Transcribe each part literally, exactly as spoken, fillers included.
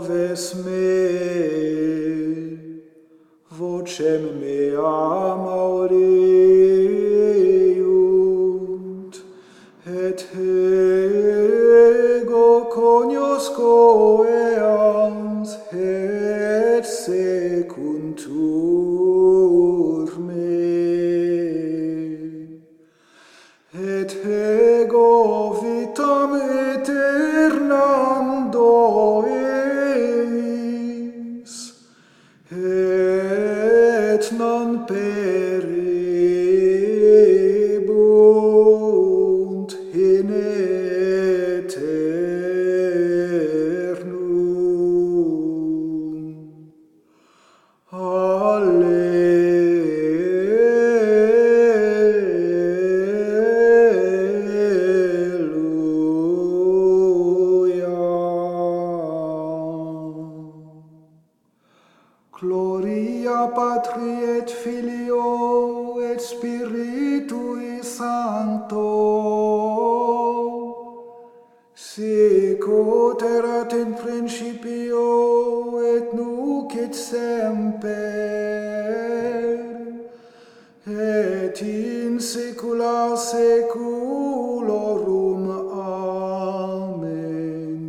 Hoves me, vocem meam audiunt, et ego cognosco eans, et secuntur me, et ego vitam aeternam do eis, et non perebunt in aeternum. Gloria Patri et Filio et Spiritui Sancto, sic ut erat in principio et nunc et semper, et in saecula saeculorum. Amen.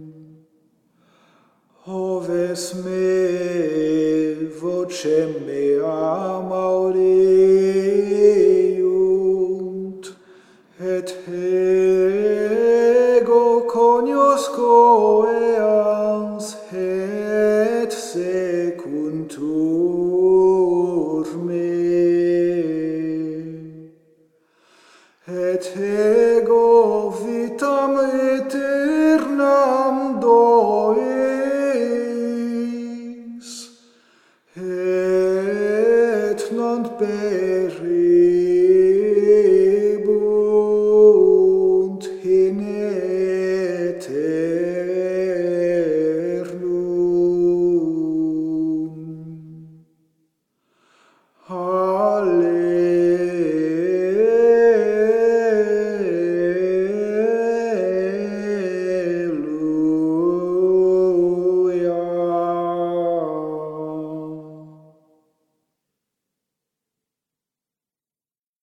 Hoves me, vocem meam audiunt, et ego cognosco